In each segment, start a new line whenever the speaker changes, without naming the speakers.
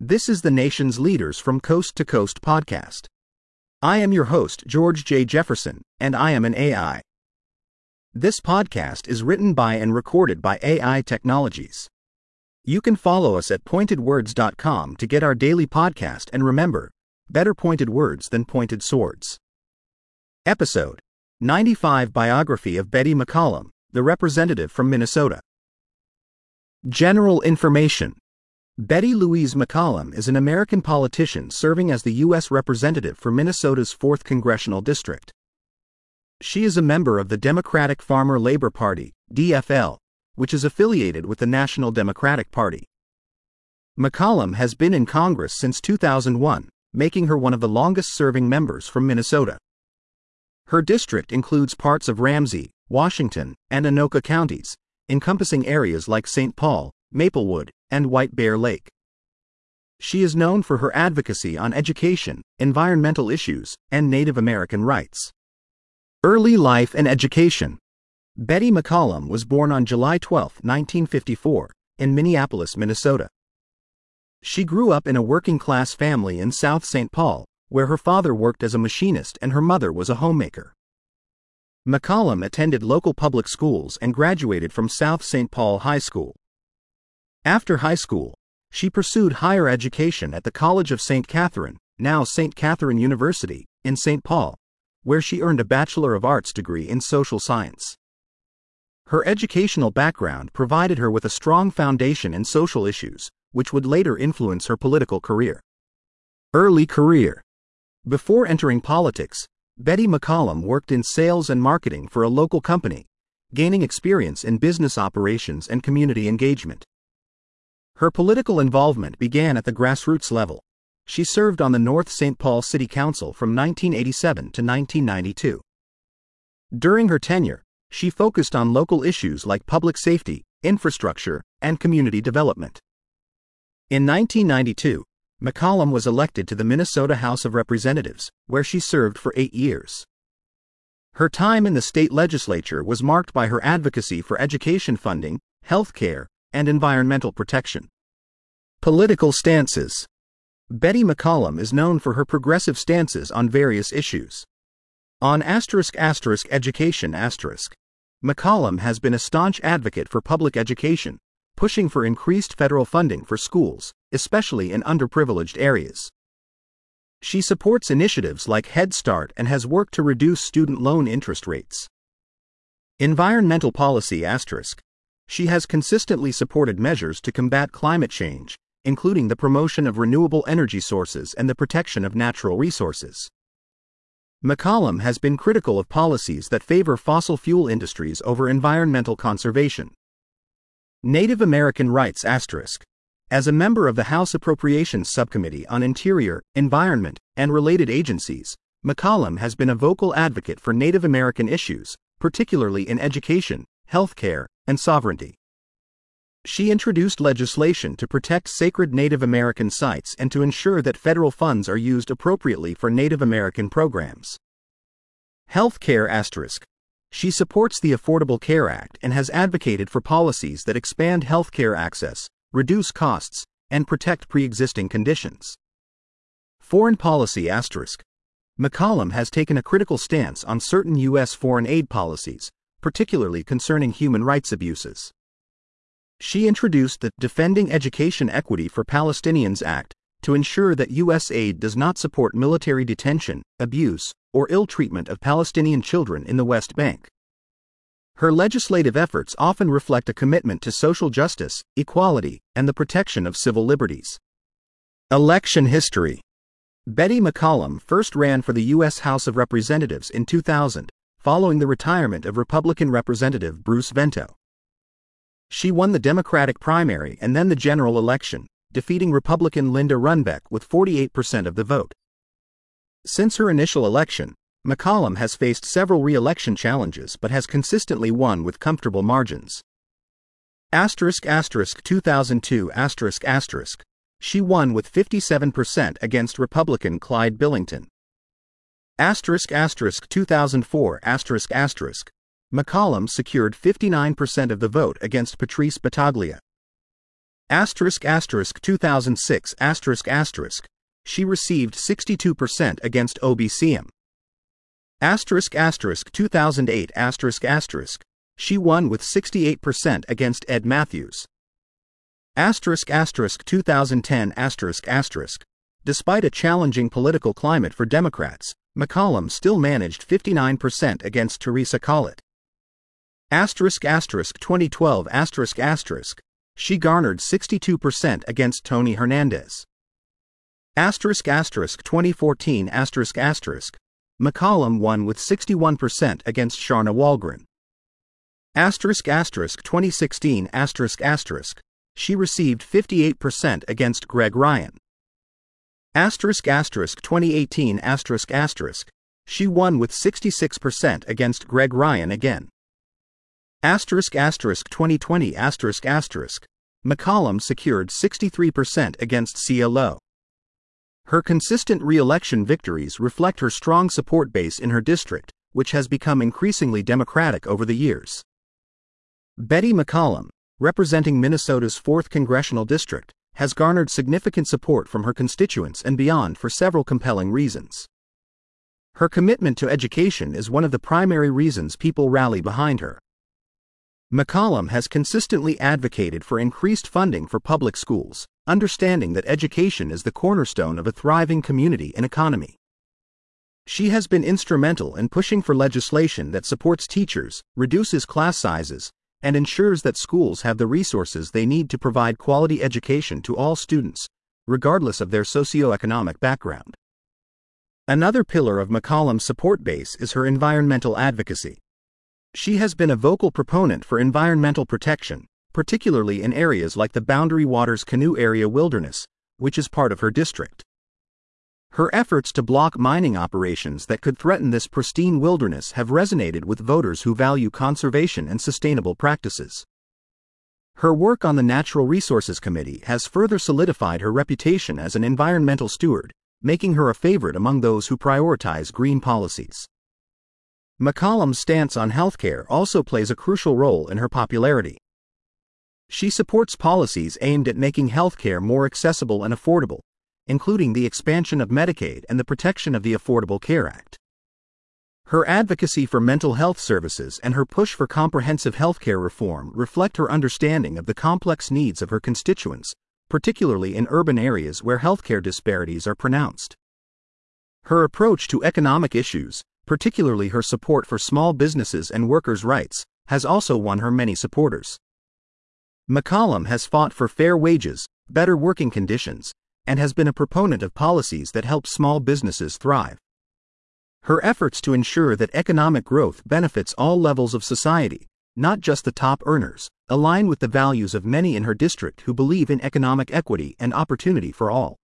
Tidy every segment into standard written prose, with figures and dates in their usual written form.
This is the nation's Leaders from Coast to Coast podcast. I am your host, George J. Jefferson, and I am an AI. This podcast is written by and recorded by AI Technologies. You can follow us at pointedwords.com to get our daily podcast, and remember, better pointed words than pointed swords. Episode 95, Biography of Betty McCollum, the representative from Minnesota. General information. Betty Louise McCollum is an American politician serving as the U.S. Representative for Minnesota's 4th Congressional District. She is a member of the Democratic Farmer Labor Party, DFL, which is affiliated with the National Democratic Party. McCollum has been in Congress since 2001, making her one of the longest-serving members from Minnesota. Her district includes parts of Ramsey, Washington, and Anoka counties, encompassing areas like St. Paul, Maplewood, and White Bear Lake. She is known for her advocacy on education, environmental issues, and Native American rights. Early life and education. Betty McCollum was born on July 12, 1954, in Minneapolis, Minnesota. She grew up in a working-class family in South St. Paul, where her father worked as a machinist and her mother was a homemaker. McCollum attended local public schools and graduated from South St. Paul High School. After high school, she pursued higher education at the College of St. Catherine, now St. Catherine University, in St. Paul, where she earned a Bachelor of Arts degree in social science. Her educational background provided her with a strong foundation in social issues, which would later influence her political career. Early career. Before entering politics, Betty McCollum worked in sales and marketing for a local company, gaining experience in business operations and community engagement. Her political involvement began at the grassroots level. She served on the North St. Paul City Council from 1987 to 1992. During her tenure, she focused on local issues like public safety, infrastructure, and community development. In 1992, McCollum was elected to the Minnesota House of Representatives, where she served for 8 years. Her time in the state legislature was marked by her advocacy for education funding, health care, and environmental protection. Political stances. Betty McCollum is known for her progressive stances on various issues. On **education**, McCollum has been a staunch advocate for public education, pushing for increased federal funding for schools, especially in underprivileged areas. She supports initiatives like Head Start and has worked to reduce student loan interest rates. Environmental policy **. She has consistently supported measures to combat climate change, including the promotion of renewable energy sources and the protection of natural resources. McCollum has been critical of policies that favor fossil fuel industries over environmental conservation. Native American rights **. As a member of the House Appropriations Subcommittee on Interior, Environment, and Related Agencies, McCollum has been a vocal advocate for Native American issues, particularly in education, health care, and sovereignty. She introduced legislation to protect sacred Native American sites and to ensure that federal funds are used appropriately for Native American programs. Health care *. She supports the Affordable Care Act and has advocated for policies that expand health care access, reduce costs, and protect pre-existing conditions. Foreign policy *. McCollum has taken a critical stance on certain U.S. foreign aid policies, particularly concerning human rights abuses. She introduced the Defending Education Equity for Palestinians Act to ensure that U.S. aid does not support military detention, abuse, or ill treatment of Palestinian children in the West Bank. Her legislative efforts often reflect a commitment to social justice, equality, and the protection of civil liberties. Election history. Betty McCollum first ran for the U.S. House of Representatives in 2000, following the retirement of Republican Representative Bruce Vento. She won the Democratic primary and then the general election, defeating Republican Linda Runbeck with 48% of the vote. Since her initial election, McCollum has faced several re-election challenges but has consistently won with comfortable margins. **2002**. She won with 57% against Republican Clyde Billington. **2004**. McCollum secured 59% of the vote against Patrice Battaglia. 2006 she received 62% against OBCM. 2008 she won with 68% against Ed Matthews. 2010 despite a challenging political climate for Democrats, McCollum still managed 59% against Teresa Collett. 2012 she garnered 62% against Tony Hernandez. 2014 McCollum won with 61% against Sharna Walgren. 2016 she received 58% against Greg Ryan. 2018 she won with 66% against Greg Ryan again. 2020 McCollum secured 63% against Sia Low. Her consistent re-election victories reflect her strong support base in her district, which has become increasingly Democratic over the years. Betty McCollum, representing Minnesota's 4th Congressional District, has garnered significant support from her constituents and beyond for several compelling reasons. Her commitment to education is one of the primary reasons people rally behind her. McCollum has consistently advocated for increased funding for public schools, understanding that education is the cornerstone of a thriving community and economy. She has been instrumental in pushing for legislation that supports teachers, reduces class sizes, and ensures that schools have the resources they need to provide quality education to all students, regardless of their socioeconomic background. Another pillar of McCollum's support base is her environmental advocacy. She has been a vocal proponent for environmental protection, particularly in areas like the Boundary Waters Canoe Area Wilderness, which is part of her district. Her efforts to block mining operations that could threaten this pristine wilderness have resonated with voters who value conservation and sustainable practices. Her work on the Natural Resources Committee has further solidified her reputation as an environmental steward, making her a favorite among those who prioritize green policies. McCollum's stance on healthcare also plays a crucial role in her popularity. She supports policies aimed at making healthcare more accessible and affordable, including the expansion of Medicaid and the protection of the Affordable Care Act. Her advocacy for mental health services and her push for comprehensive healthcare reform reflect her understanding of the complex needs of her constituents, particularly in urban areas where healthcare disparities are pronounced. Her approach to economic issues, particularly her support for small businesses and workers' rights, has also won her many supporters. McCollum has fought for fair wages, better working conditions, and has been a proponent of policies that help small businesses thrive. Her efforts to ensure that economic growth benefits all levels of society, not just the top earners, align with the values of many in her district who believe in economic equity and opportunity for all.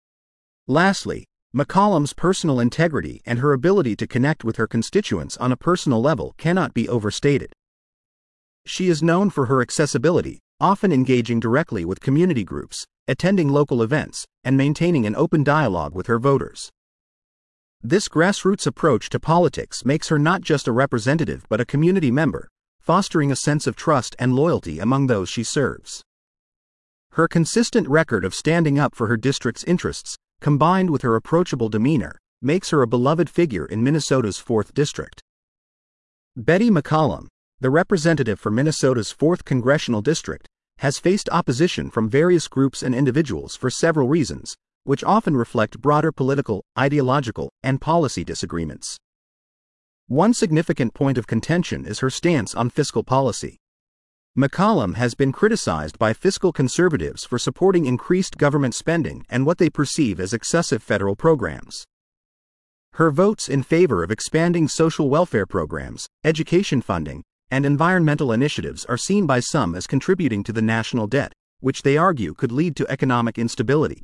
Lastly, McCollum's personal integrity and her ability to connect with her constituents on a personal level cannot be overstated. She is known for her accessibility, often engaging directly with community groups, attending local events, and maintaining an open dialogue with her voters. This grassroots approach to politics makes her not just a representative but a community member, fostering a sense of trust and loyalty among those she serves. Her consistent record of standing up for her district's interests, combined with her approachable demeanor, makes her a beloved figure in Minnesota's 4th District. Betty McCollum, the representative for Minnesota's 4th Congressional District, has faced opposition from various groups and individuals for several reasons, which often reflect broader political, ideological, and policy disagreements. One significant point of contention is her stance on fiscal policy. McCollum has been criticized by fiscal conservatives for supporting increased government spending and what they perceive as excessive federal programs. Her votes in favor of expanding social welfare programs, education funding, and environmental initiatives are seen by some as contributing to the national debt, which they argue could lead to economic instability.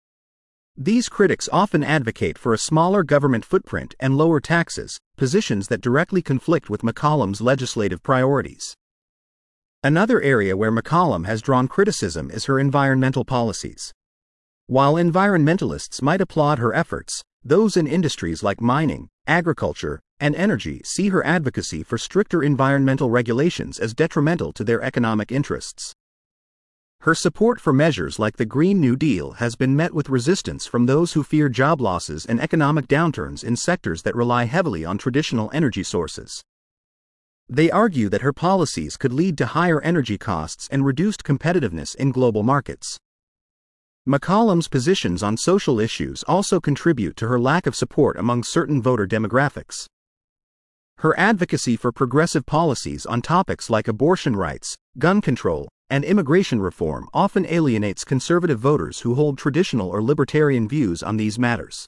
These critics often advocate for a smaller government footprint and lower taxes, positions that directly conflict with McCollum's legislative priorities. Another area where McCollum has drawn criticism is her environmental policies. While environmentalists might applaud her efforts, those in industries like mining, agriculture, and energy see her advocacy for stricter environmental regulations as detrimental to their economic interests. Her support for measures like the Green New Deal has been met with resistance from those who fear job losses and economic downturns in sectors that rely heavily on traditional energy sources. They argue that her policies could lead to higher energy costs and reduced competitiveness in global markets. McCollum's positions on social issues also contribute to her lack of support among certain voter demographics. Her advocacy for progressive policies on topics like abortion rights, gun control, and immigration reform often alienates conservative voters who hold traditional or libertarian views on these matters.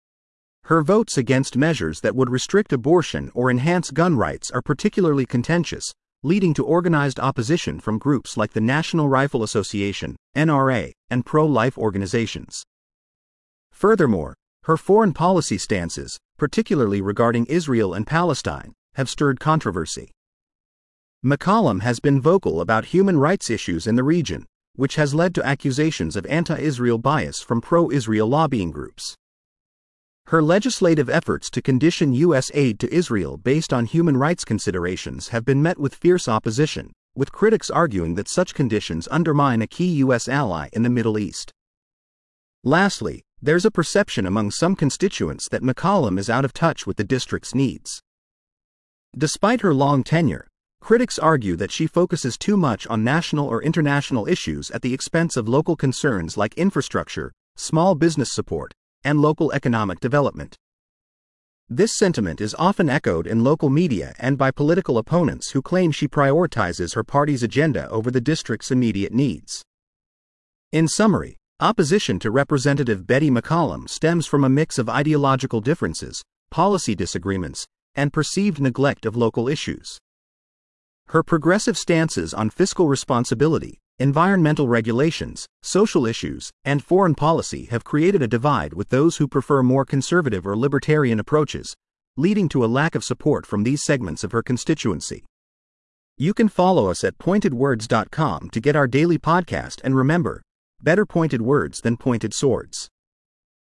Her votes against measures that would restrict abortion or enhance gun rights are particularly contentious, leading to organized opposition from groups like the National Rifle Association, NRA, and pro-life organizations. Furthermore, her foreign policy stances, particularly regarding Israel and Palestine, have stirred controversy. McCollum has been vocal about human rights issues in the region, which has led to accusations of anti-Israel bias from pro-Israel lobbying groups. Her legislative efforts to condition U.S. aid to Israel based on human rights considerations have been met with fierce opposition, with critics arguing that such conditions undermine a key U.S. ally in the Middle East. Lastly, there's a perception among some constituents that McCollum is out of touch with the district's needs. Despite her long tenure, critics argue that she focuses too much on national or international issues at the expense of local concerns like infrastructure, small business support, and local economic development. This sentiment is often echoed in local media and by political opponents who claim she prioritizes her party's agenda over the district's immediate needs. In summary, opposition to Representative Betty McCollum stems from a mix of ideological differences, policy disagreements, and perceived neglect of local issues. Her progressive stances on fiscal responsibility, environmental regulations, social issues, and foreign policy have created a divide with those who prefer more conservative or libertarian approaches, leading to a lack of support from these segments of her constituency. You can follow us at pointedwords.com to get our daily podcast, and remember, better pointed words than pointed swords.